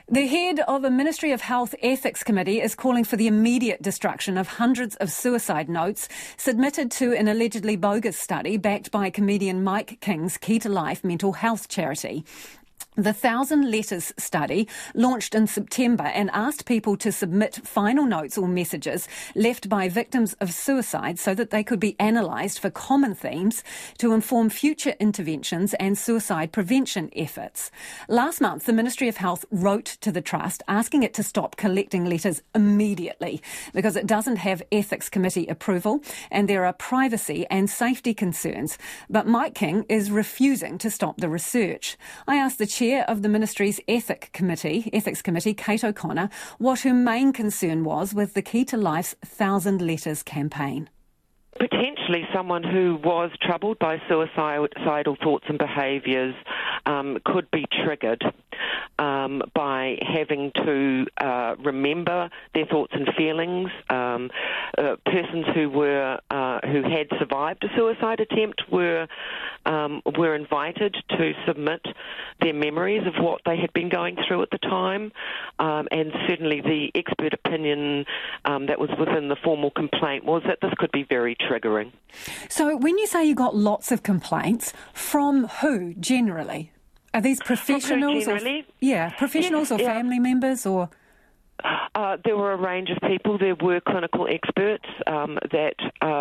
The head of a Ministry of Health Ethics Committee is calling for the immediate destruction of hundreds of suicide notes submitted to an allegedly bogus study backed by comedian Mike King's Key to Life mental health charity. The 1,000 Letters study launched in September and asked people to submit final notes or messages left by victims of suicide so that they could be analysed for common themes to inform future interventions and suicide prevention efforts. Last month, the Ministry of Health wrote to the Trust asking it to stop collecting letters immediately because it doesn't have Ethics Committee approval and there are privacy and safety concerns. But Mike King is refusing to stop the research. I asked the Chair of the Ministry's Ethics Committee, Kate O'Connor, what her main concern was with the Key to Life's 1,000 Letters campaign. Potentially someone who was troubled by suicidal thoughts and behaviours could be triggered by having to remember their thoughts and feelings. Persons who had survived a suicide attempt were invited to submit their memories of what they had been going through at the time, and certainly the expert opinion that was within the formal complaint was that this could be very triggering. So when you say you got lots of complaints, from who generally? Are these professionals? Professionals or family members or? There were a range of people. There were clinical experts that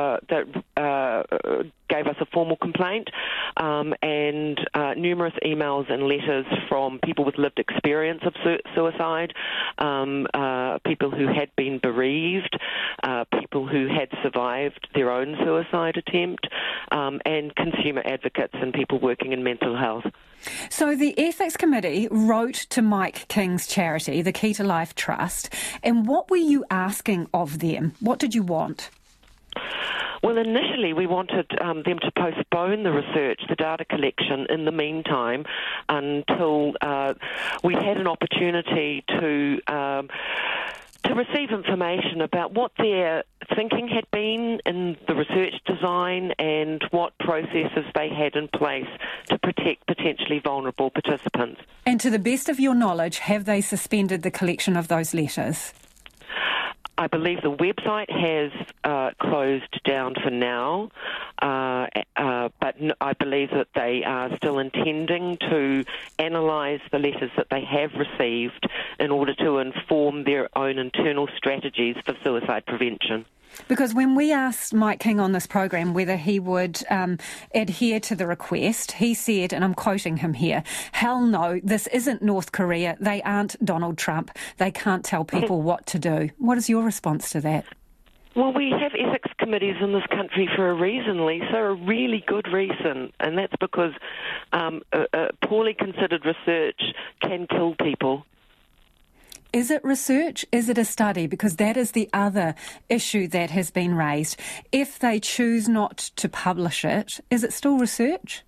gave us a formal complaint, and numerous emails and letters from people with lived experience of suicide, people who had been bereaved, people who had survived their own suicide attempt, and consumer advocates and people working in mental health. So the Ethics Committee wrote to Mike King's charity, the Key to Life Trust, and what were you asking of them? What did you want? Well, initially we wanted them to postpone the research, the data collection, in the meantime until we had an opportunity to receive information about what their thinking had been in the research design and what processes they had in place to protect potentially vulnerable participants. And to the best of your knowledge, have they suspended the collection of those letters? I believe the website has closed down for now, but I believe that they are still intending to analyse the letters that they have received in order to inform their own internal strategies for suicide prevention. Because when we asked Mike King on this program whether he would adhere to the request, he said, and I'm quoting him here, "Hell no, this isn't North Korea. They aren't Donald Trump. They can't tell people what to do." What is your response to that? Well, we have ethics committees in this country for a reason, Lisa, a really good reason, and that's because poorly considered research can kill people. Is it research? Is it a study? Because that is the other issue that has been raised. If they choose not to publish it, is it still research?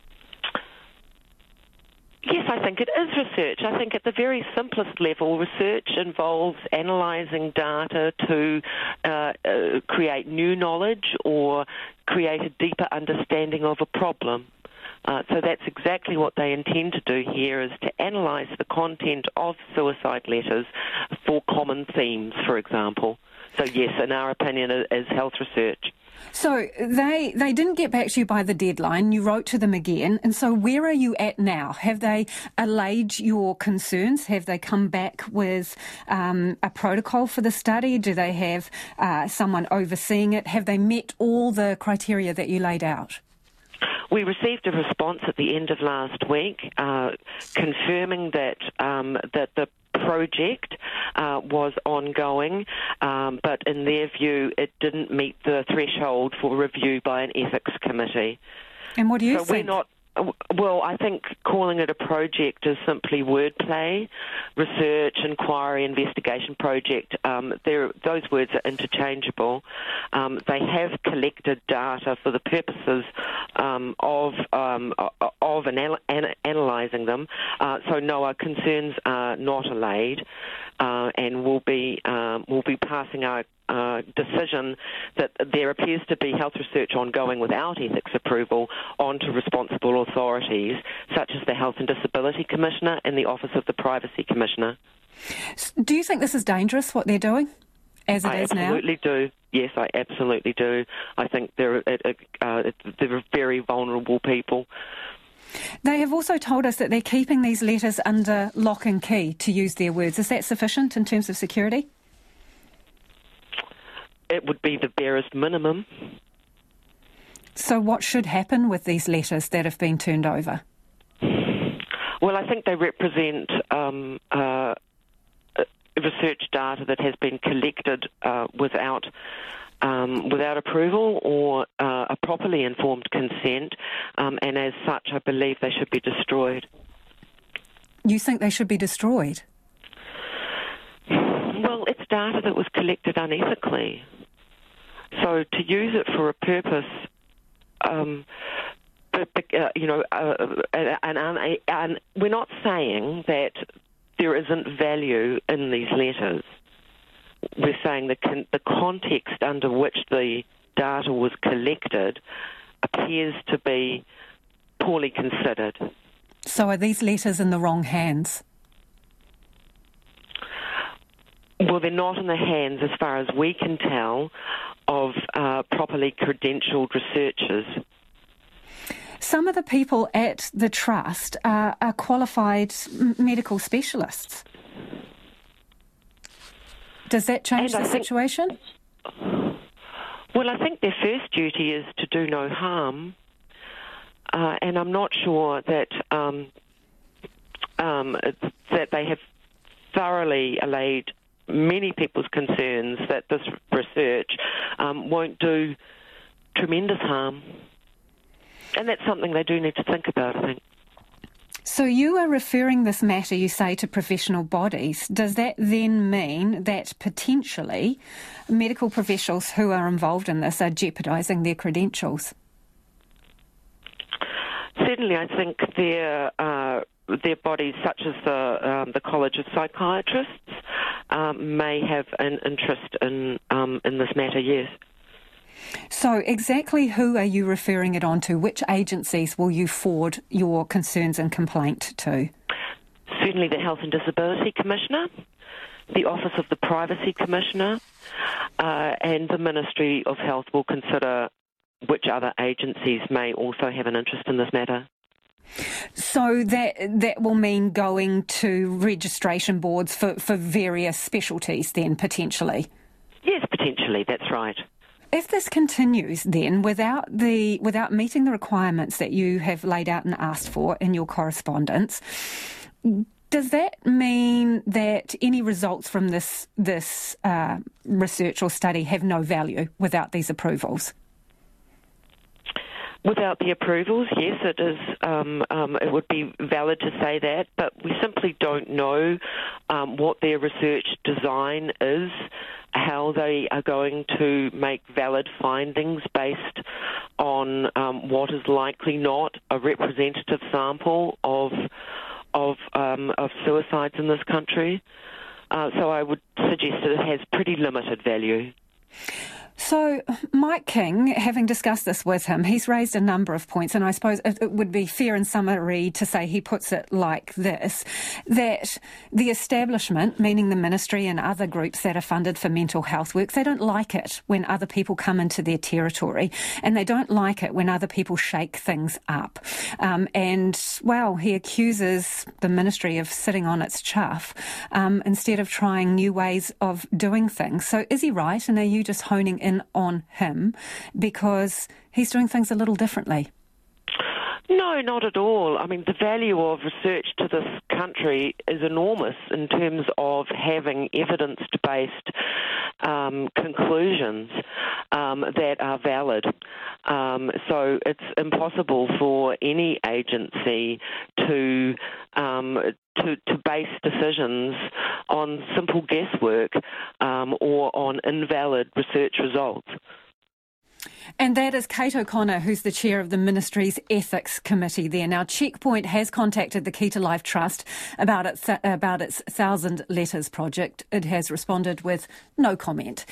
Yes, I think it is research. I think at the very simplest level, research involves analysing data to create new knowledge or create a deeper understanding of a problem. So that's exactly what they intend to do here, is to analyse the content of suicide letters for common themes, for example. So yes, in our opinion, it is health research. So they didn't get back to you by the deadline. You wrote to them again. And so where are you at now? Have they allayed your concerns? Have they come back with a protocol for the study? Do they have someone overseeing it? Have they met all the criteria that you laid out? We received a response at the end of last week confirming that the project was ongoing, but in their view it didn't meet the threshold for review by an ethics committee. And what do you think? Well, I think calling it a project is simply wordplay. Research, inquiry, investigation project, those words are interchangeable. They have collected data for the purposes of analysing them. So no, our concerns are not allayed, and we'll be passing our decision that there appears to be health research ongoing without ethics approval onto responsible authorities, such as the Health and Disability Commissioner and the Office of the Privacy Commissioner. Do you think this is dangerous, what they're doing, as it is now? I absolutely do. Yes, I absolutely do. I think they're very vulnerable people. They have also told us that they're keeping these letters under lock and key, to use their words. Is that sufficient in terms of security? It would be the barest minimum. So what should happen with these letters that have been turned over? Well, I think they represent research data that has been collected without approval or a properly informed consent, and as such, I believe they should be destroyed. You think they should be destroyed? Well, it's data that was collected unethically. So to use it for a purpose, and we're not saying that there isn't value in these letters. We're saying the context under which the data was collected appears to be poorly considered. So are these letters in the wrong hands? Well, they're not in the hands, as far as we can tell, of properly credentialed researchers. Some of the people at the Trust are qualified medical specialists. Does that change the situation? Well, I think their first duty is to do no harm, and I'm not sure that that they have thoroughly allayed many people's concerns that this research won't do tremendous harm. And that's something they do need to think about, I think. So you are referring this matter, you say, to professional bodies. Does that then mean that potentially medical professionals who are involved in this are jeopardising their credentials? Certainly, I think their bodies, such as the College of Psychiatrists, may have an interest in this matter, yes. So exactly who are you referring it on to? Which agencies will you forward your concerns and complaint to? Certainly the Health and Disability Commissioner, the Office of the Privacy Commissioner, and the Ministry of Health will consider which other agencies may also have an interest in this matter. So that will mean going to registration boards for various specialties then, potentially? Yes, potentially, that's right. If this continues then, without meeting the requirements that you have laid out and asked for in your correspondence, does that mean that any results from this research or study have no value without these approvals? Without the approvals, yes, it is. It would be valid to say that, but we simply don't know what their research design is, how they are going to make valid findings based on what is likely not a representative sample of suicides in this country. So I would suggest that it has pretty limited value. So Mike King, having discussed this with him, he's raised a number of points, and I suppose it would be fair in summary to say he puts it like this, that the establishment, meaning the ministry and other groups that are funded for mental health work, they don't like it when other people come into their territory, and they don't like it when other people shake things up. He accuses the ministry of sitting on its chuff instead of trying new ways of doing things. So is he right, and are you just honing in on him because he's doing things a little differently? No, not at all. I mean, the value of research to this country is enormous in terms of having evidence-based conclusions that are valid. So it's impossible for any agency to base decisions on simple guesswork or on invalid research results. And that is Kate O'Connor, who's the chair of the Ministry's Ethics Committee there. Now, Checkpoint has contacted the Key to Life Trust about its 1,000 Letters project. It has responded with no comment.